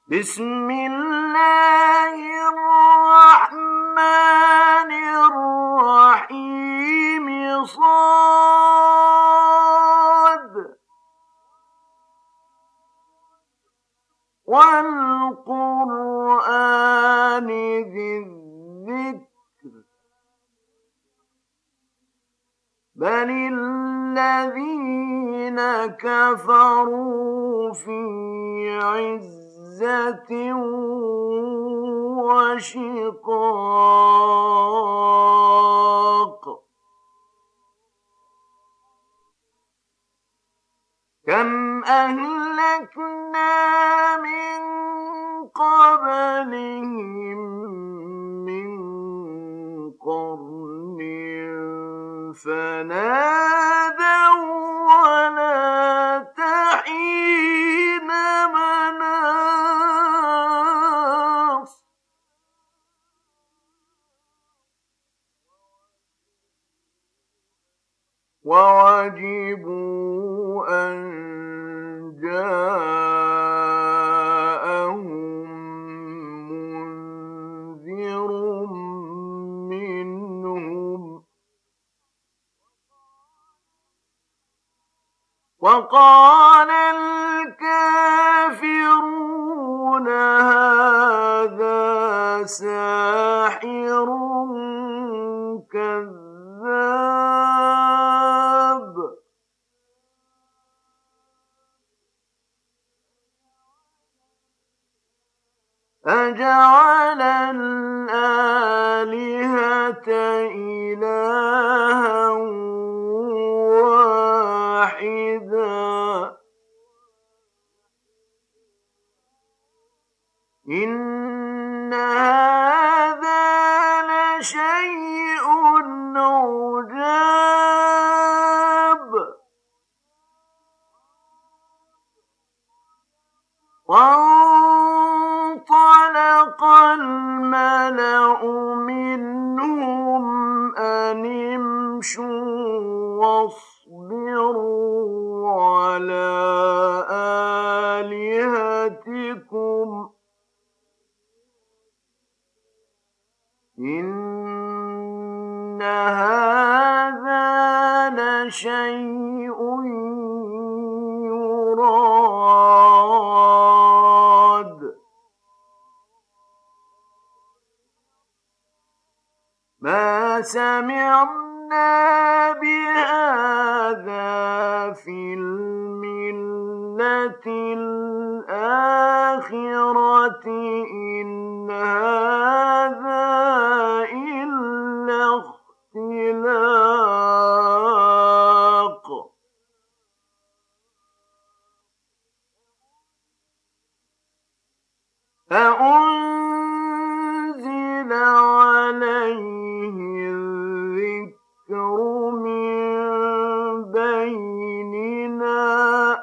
بسم الله الرحمن الرحيم صاد والقرآن ذي الذكر بل الذين كفروا في عزة وشقاق كم أهلكنا من قبلهم من قرن فنادوا ولا تحين مناص وعجبوا أن جاءهم منذر منهم وقال الكافرون هذا ساحر كذاب أجعل الآلهة إلها واحدا إن هذا لشيء عجاب وانطلق الملأ منهم أن امشوا واصبروا على آلهتكم إن هذا لشيء يراد ما سمعنا بهذا في الملة الآخرة إن هذا إلا اختلاق أأنزل عليه الذكر من بيننا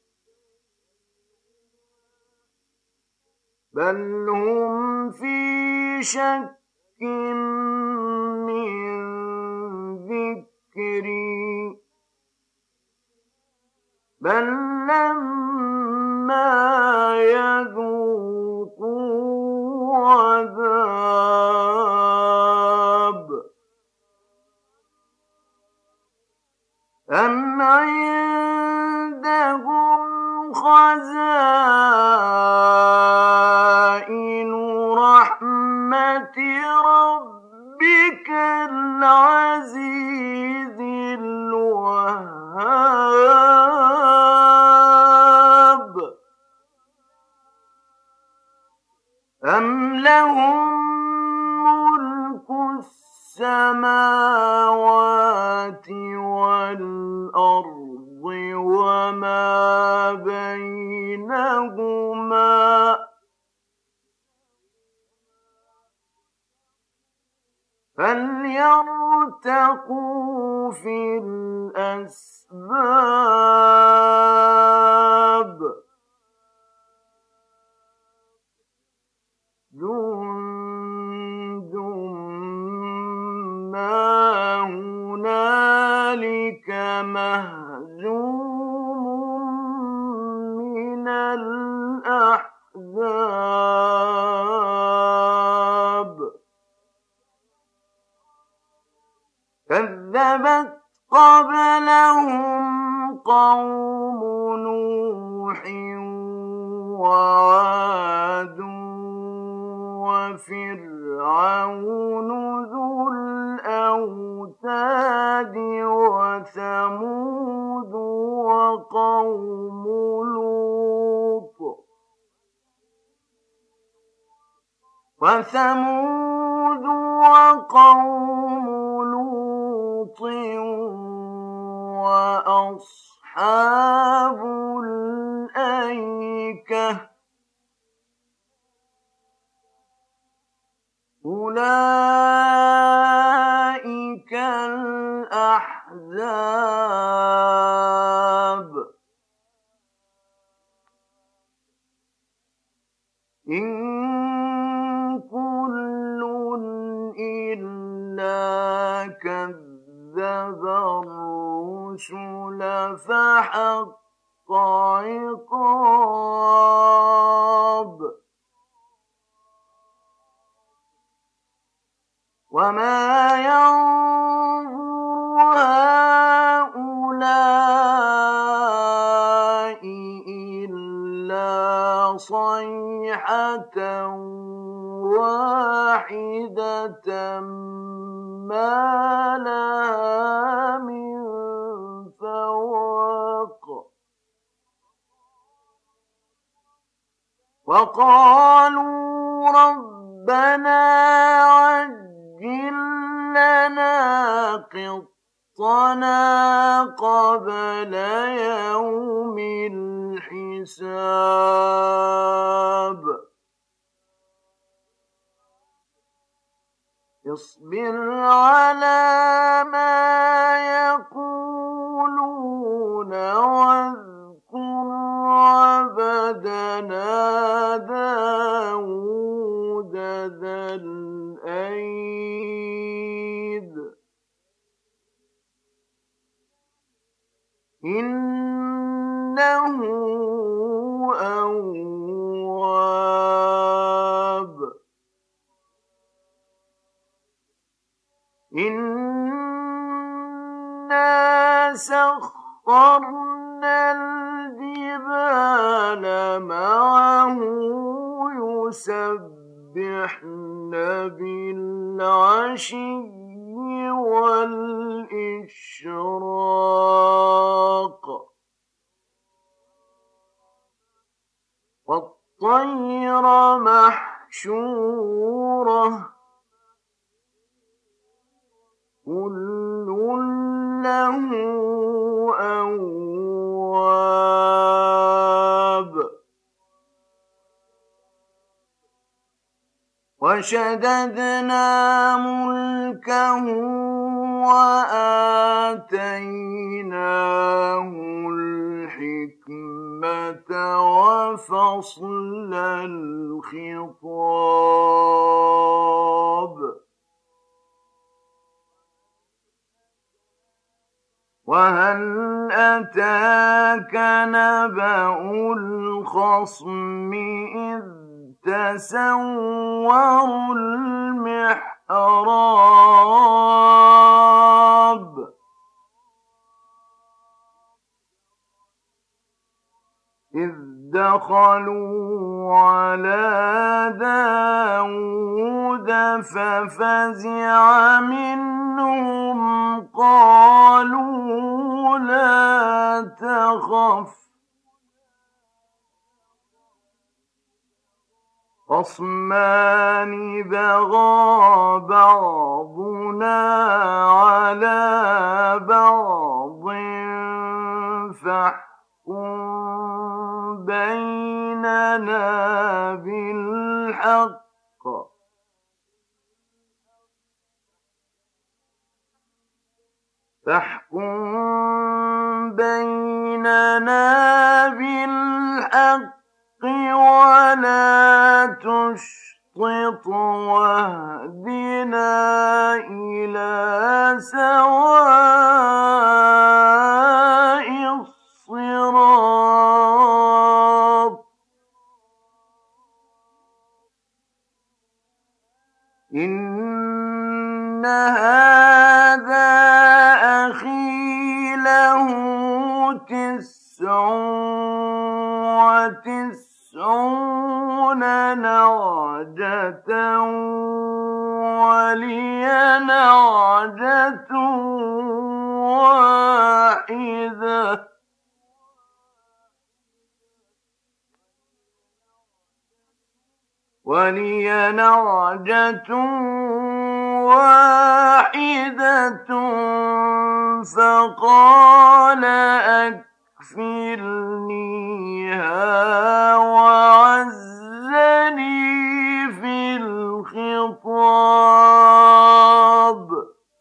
بل هم في شك من ذكري بل لما يذوقوا عذاب أم عندهم خزائن رحمة ربك العزيز الوهاب أم لهم ملك السماوات والأرض وما بينهما فليرتقوا في الأسباب جند ما هنالك مهزوم من الأحزاب الكتاب كذبت قبلهم قوم نوح وعاد وفرعون ذو الأوتاد وثمود وقوم لوط وأصحاب الأيكة أولئك الأحزاب إن كل إلا كذب الرسل فحق عقاب وما ينظر هؤلاء إلا صيحة واحدة ما لها من فواق وقالوا ربنا عجل لنا قطنا قبل يوم الحساب اصبر على ما يقولون واذكر عبدنا داود ذا الأيد إنه أواب إنا سخرنا الجبال معه يسبحن بالعشي والإشراق والطير محشورة كل له أواب وشددنا ملكه وآتيناه الحكمة وفصل الخطاب وهل أتاك نبأ الخصم إذ تسوروا المحراب إذ دخلوا على داود ففزع منهم قالوا لا تخف خصمان بغى بعضنا على بعض فاحكم بيننا بالحق ولا تشطط واهدنا إلى سواء الصراط إن هذا أخي له 99 نعجة ولي نعجة واحدة فقال أكفلنيها وعزني في الخطاب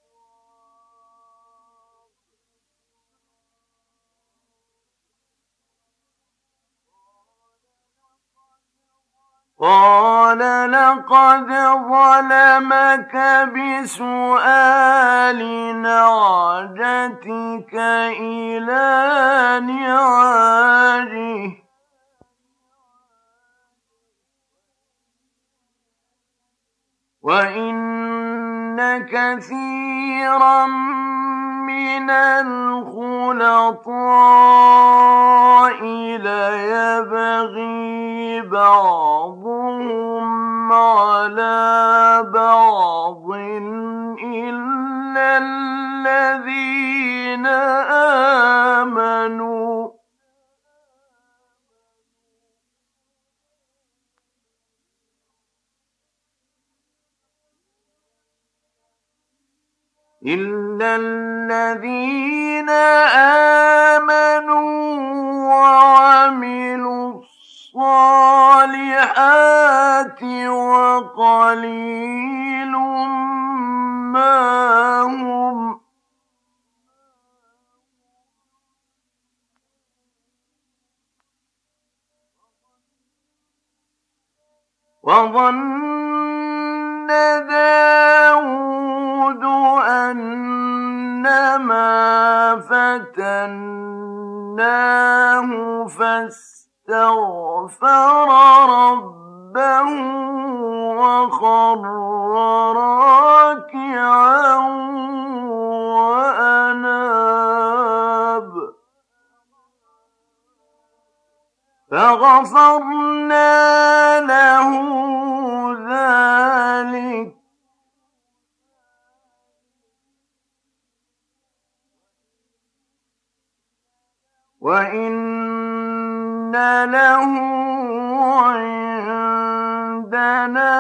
قال لقد ظلمك بسؤال نعجتك إلى نعاجه وإن كثيرا من الخلطاء ليبغي بعضهم على بعض إلا الذين آمنوا وعملوا الصالحات وقليل ما هم وظن داود أنما فتناه فاستغفر ربه وخر راكعا وأناب فغفرنا له ذلك وإن له عندنا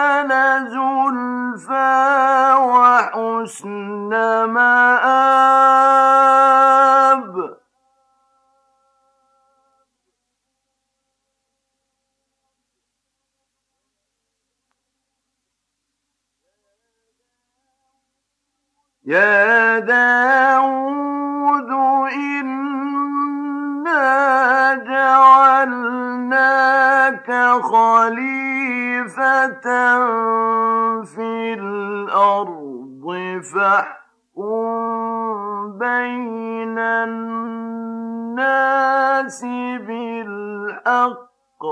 لزلفى وحسن مآب يا داود إنا جعلناك خليفة في الأرض فاحكم بين الناس بالحق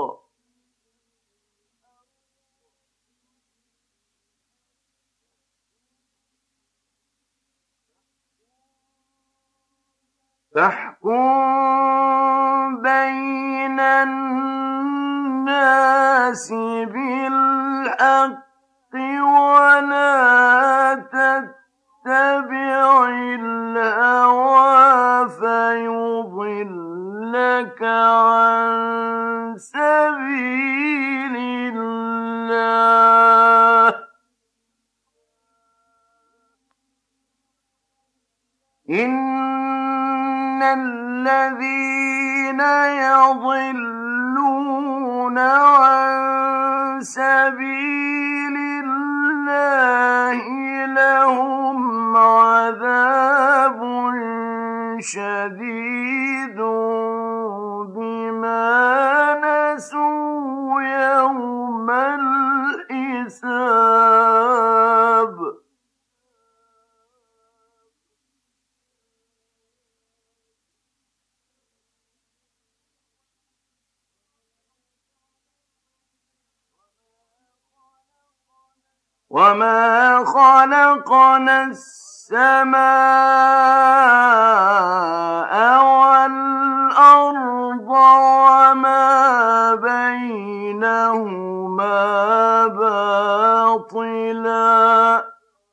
ولا تتبع الهوى فيضلك عن سبيل الله إن الذين يضلون عن سبيل الله لهم عذاب شديد بما نسوا يوم الحساب وما خلقنا السماء والأرض وما بينهما باطلا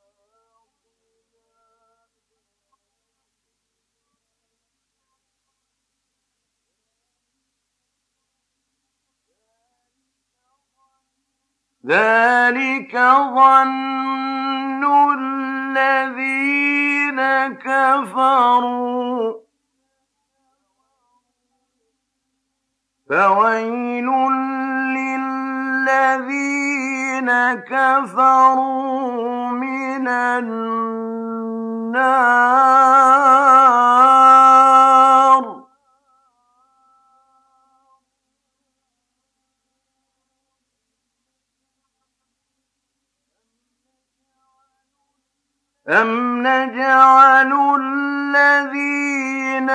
ذلك ظن الذين كفروا فويل للذين كفروا من النار أم نجعل الذين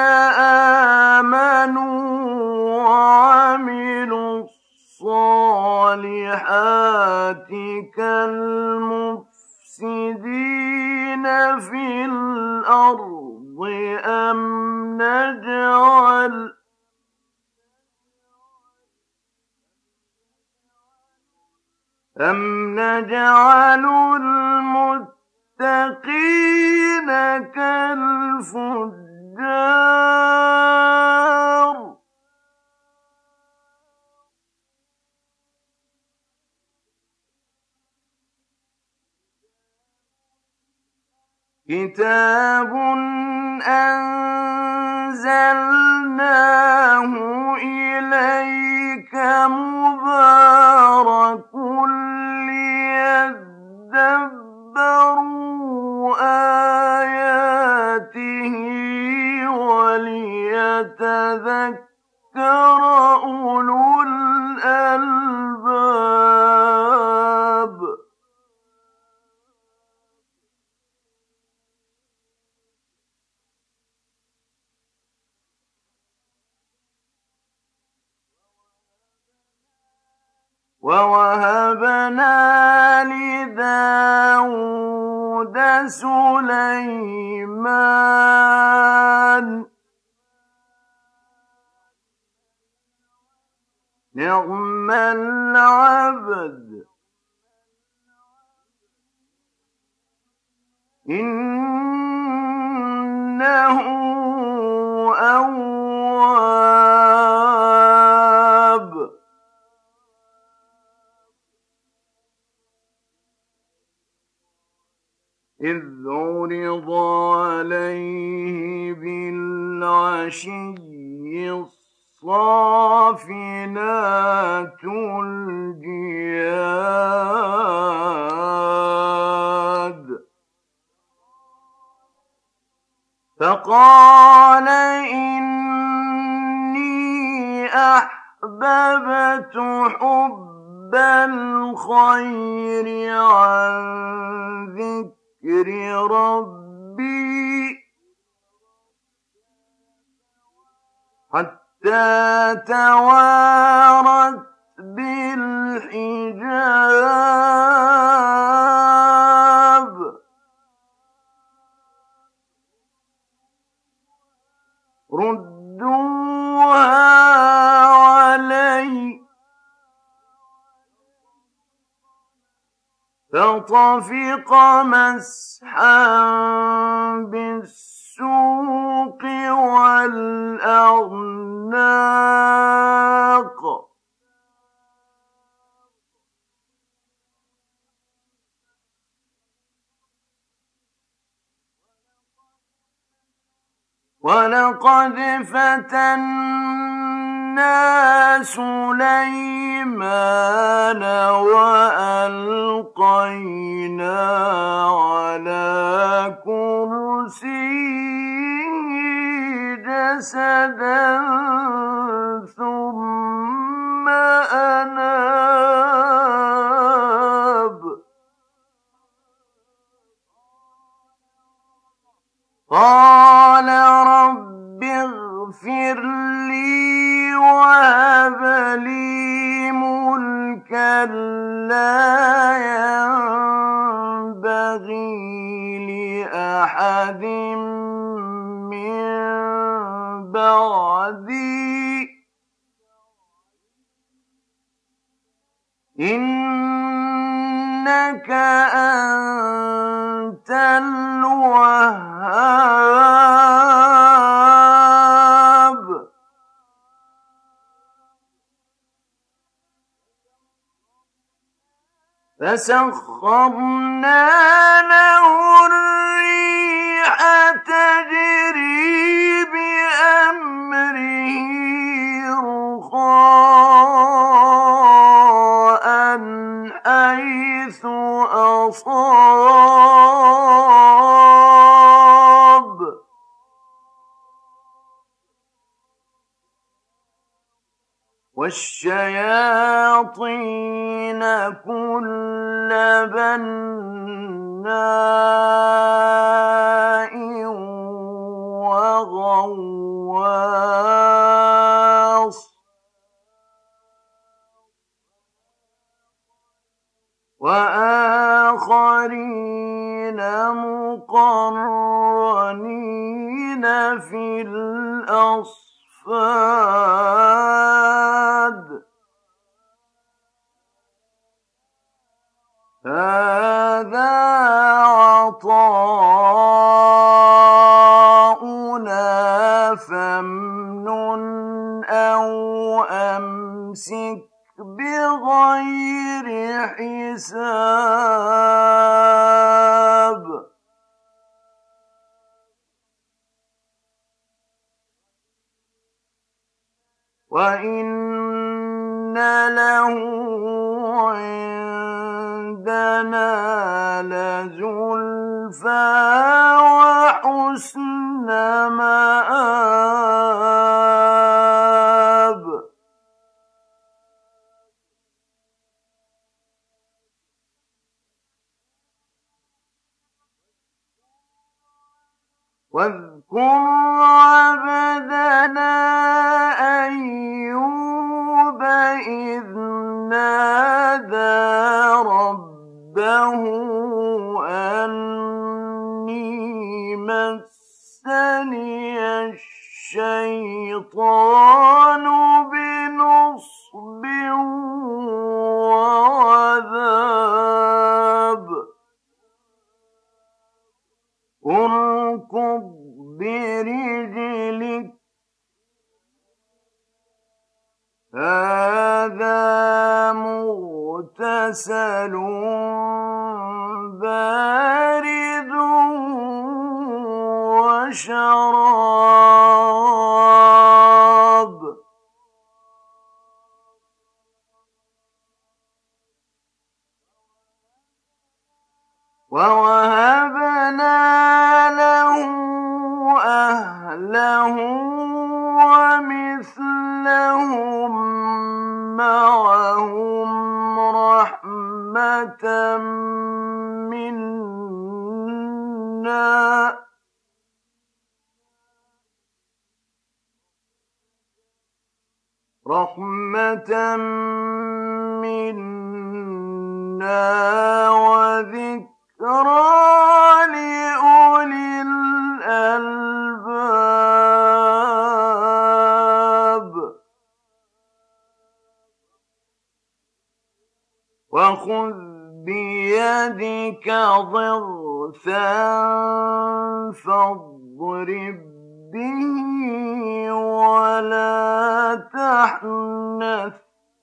آمنوا وعملوا الصالحات كالمفسدين في الأرض أم نجعل المتقين كالفجار كتاب أنزلناه إليك مبارك ليدبروا آياته وليتذكر أولو الألباب ووهبنا لداود سليمان نعم العبد إنه أواب إذ عرض عليه بالعشي الصافنات الجياد فقال إني أحببت حب الخير عن ذكر ربي حتى توارت بالحجاب ردوها علي فطفق مسحا بالسوق والأعناق ولقد فتنا سليمان وألقينا على كرسيه جسدا ثم أناب قال رب اغفر لي وهب لي ملكا لا ينبغي لأحد من بعدي إنك أنت الوهاب. فسخرنا له الريح تجري بأمره رخاء حيث أصاب والشياطين كل بناء وغواص وآخرين مقرنين في الأصفاد هذا عطاؤنا فامنن أو أمسك بغير حساب وإن له عندنا لزلفى وحسن مآب واذكر عبدنا أيوب إذ نادى ربه أني مسني الشيطان بنصب وعذاب اركض برجلك هذا مغتسل بارد وشراب ووهبنا له أهله ومثلهم معهم رحمة منا وذكرى لأولي الألباب وخذ بيدك ضغثا فاضرب به ولا تحنث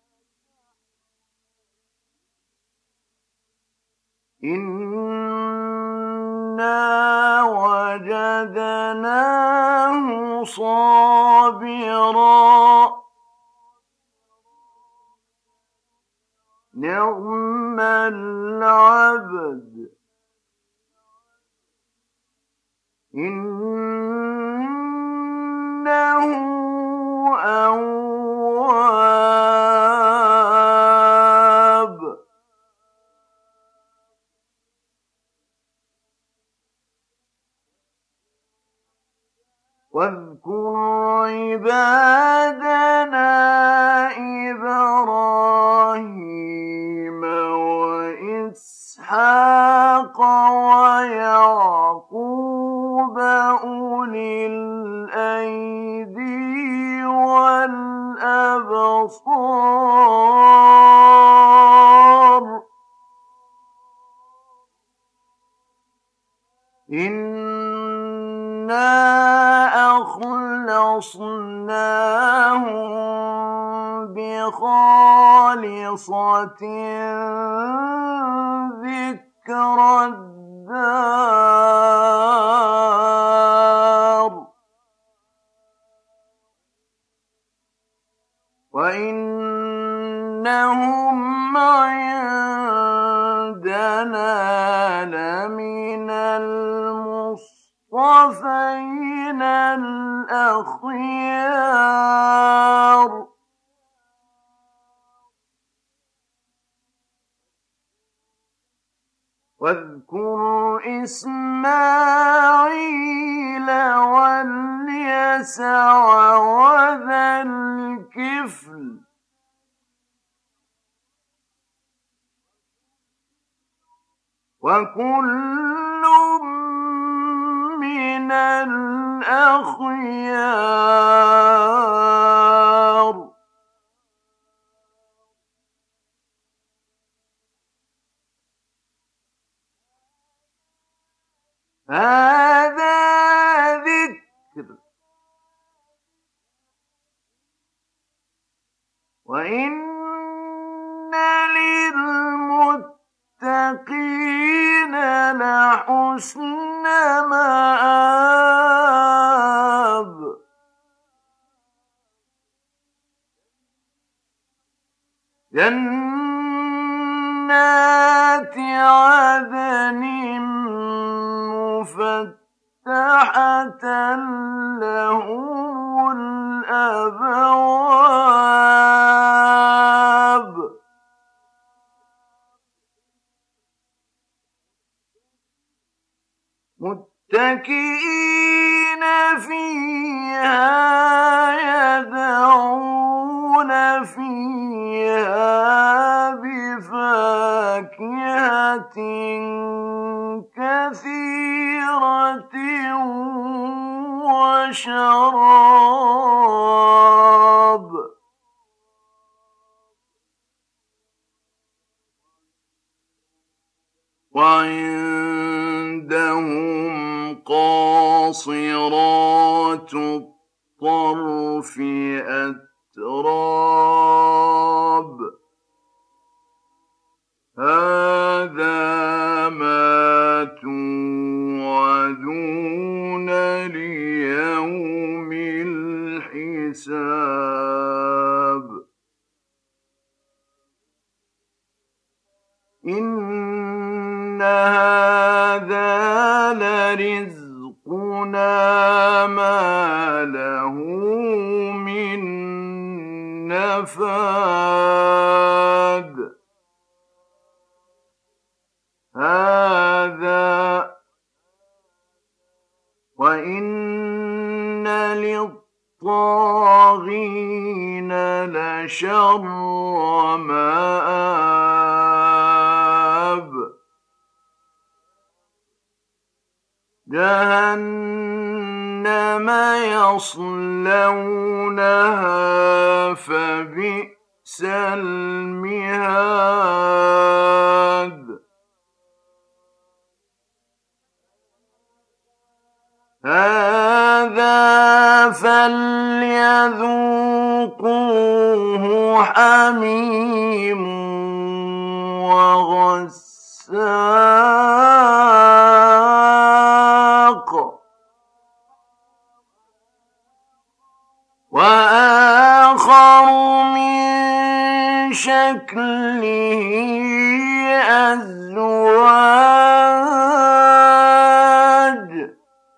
إنا وجدناه صابرا نعم العبد إنه أواب واذكر عبادنا إبراهيم وإسحاق إنا أخلصناهم بخالصة ذكر الدار وإنهم عندنا لمن المصطفين الأخيار واذكر إسماعيل واليسع وذا الكفل وكل من الأخيار هذا ذكر وإن للمتقين لحسن مآب جنات عدن مفتحة لهم الأبواب متكئين فيها يدعون فيها بفاكهة كثيرة وشراب وعندهم قاصرات الطرف أتراب هذا ما توعدون ليوم الحساب إن هذا لرزقنا ما له من نفاد هذا وإن للطاغين لشر مآب جهنم يصلونها فبئس المهاد هذا فليذوقوه حميم وغساق وآخر من شكله أزواج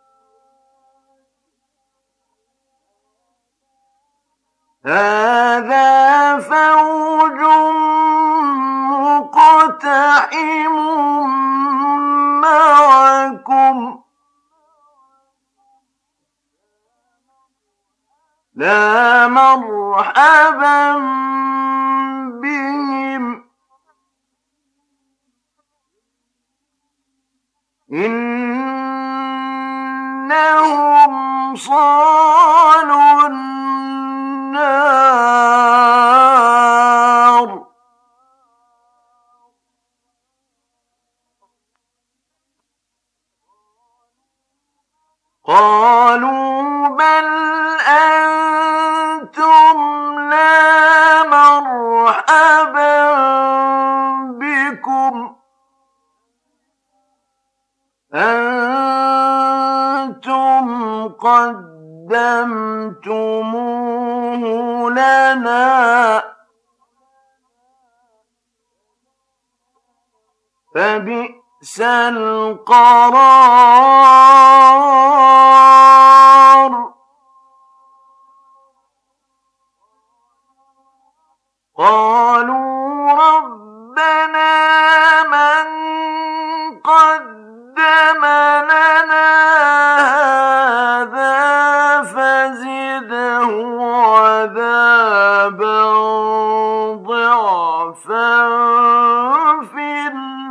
هذا فوج مقتحم معكم لا مرحبا بهم إنهم صالوا النار قالوا بل أنتم لا مرحبا بكم أنتم قدمتموه لنا فبئس القرار قالوا ربنا من قدم لنا هذا فزده عذابا ضعفا في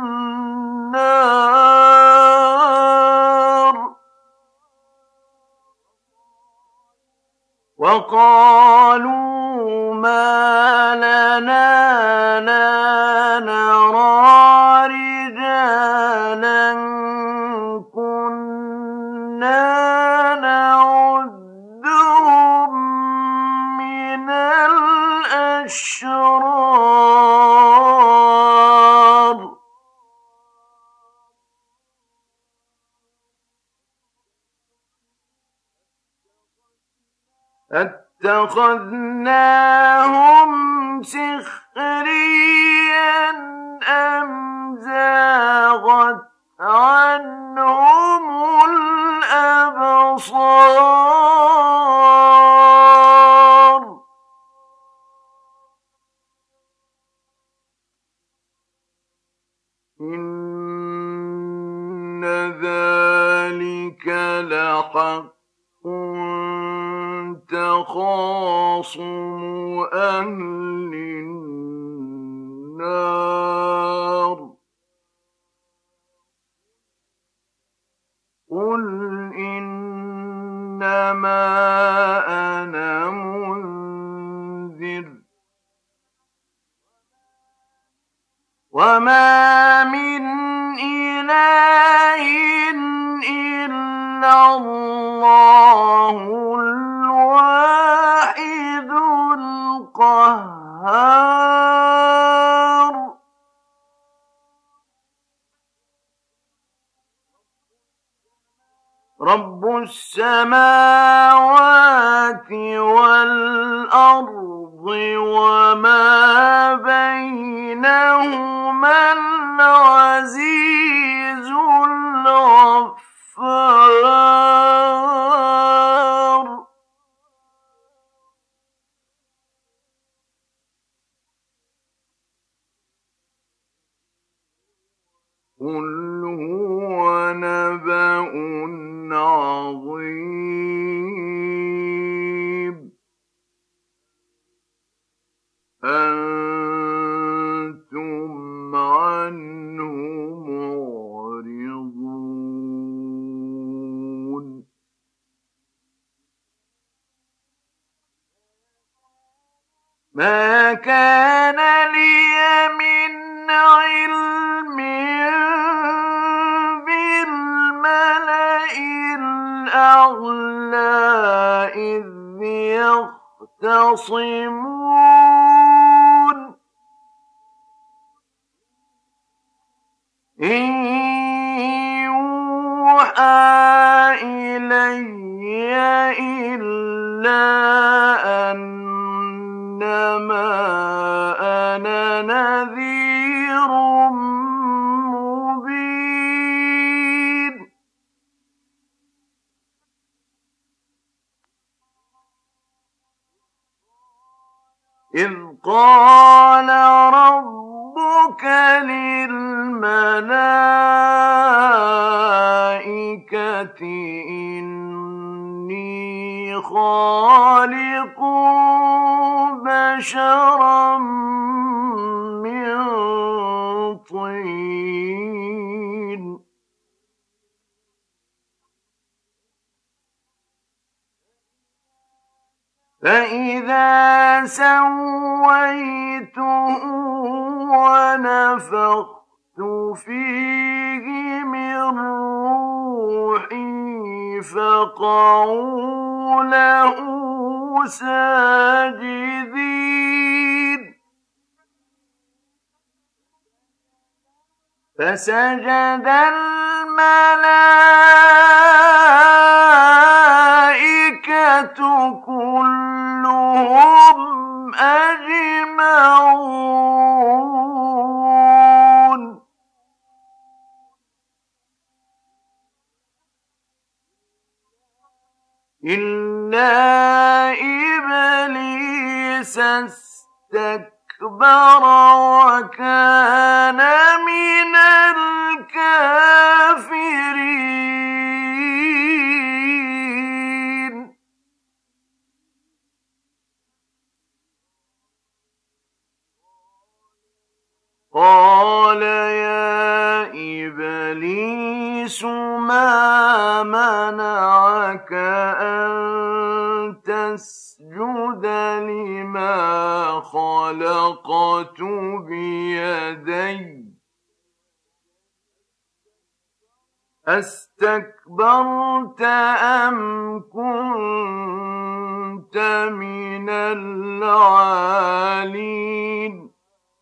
النار وقالوا ما لنا لا نرى رجالا كنا نعدهم من الأشرار اتخذناهم سخريا أم زاغت عنهم الأبصار إن ذلك لحق تخاصم أهل النار قل إنما أنا منذر وما من إله إلا الله الواحد القهار رب السماوات والأرض وما بينهما العزيز الغفار قل هو نبأ عظيم أنتم عنه معرضون ما كان لي من علم بالملئ الأعلى إذ يختصمون إن يوحى إلي إلا أنما أنا نذير مبين إذ قال ربك للملائكة إني خالق بشرا من طين فإذا سويته ونفخت فيه من روحي فقعوا له ساجدين فسجد الملائكة كلهم أجمعون إلا إبليس استكبر وكان من الكافرين قال يا إبليس ما منعك أن تسجد لما خلقت بيدي أستكبرت أم كنت من العالين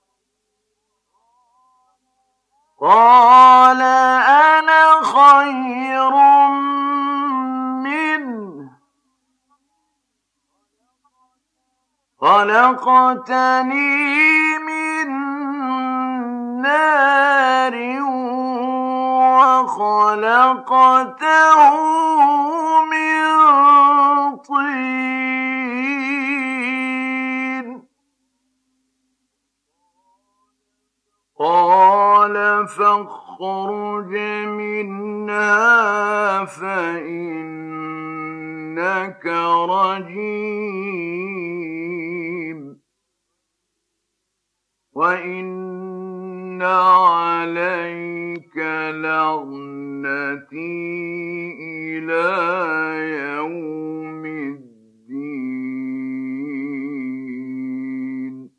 قال أنا خير منه خلقتني من نار وخلقته من طين قال فاخرج منها فإنك رجيم وإن عليك لعنتي إلى يوم الدين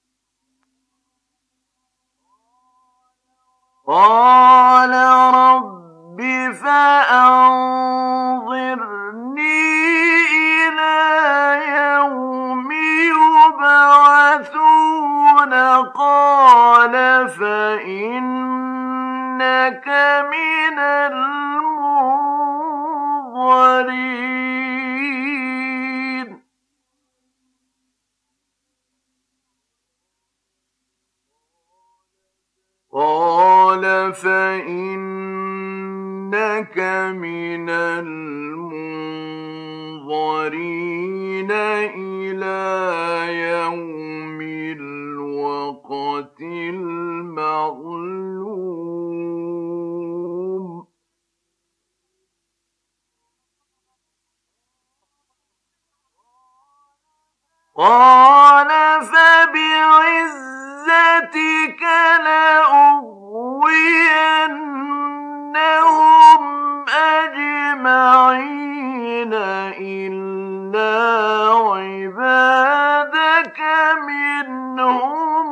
قال رب فأنظرني إلى يوم يبعثون قال فإنك من المنظرين قال فإنك من المنظرين إلى يوم الوقت المعلوم قال فبعزتك لأغوينهم أجمعين إلا عبادك منهم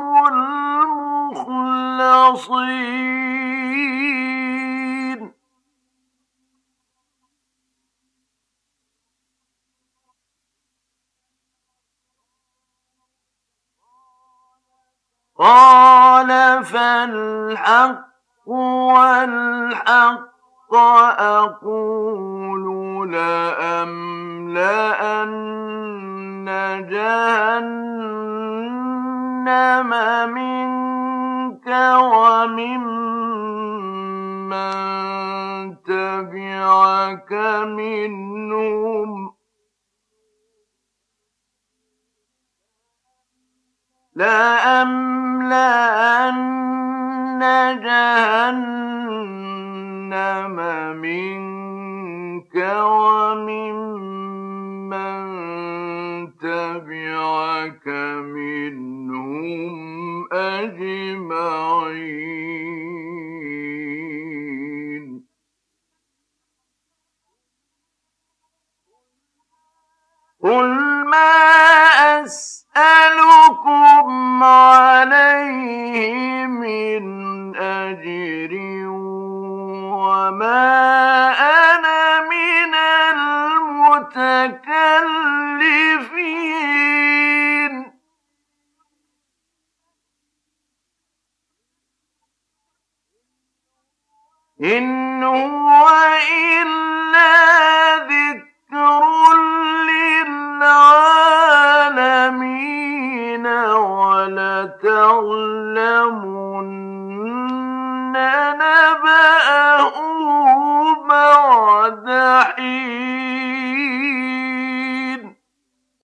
المخلصين قال فالحق والحق أقول لأملأن جهنم منك وممن تبعك منهم لأملأن جهنم منك وممن تبعك منهم أجمعين قل ما أسألكم عليه من أجر وما أنا من إن هو إلا ذكر للعالمين ولتعلمن نبأه بعد حين.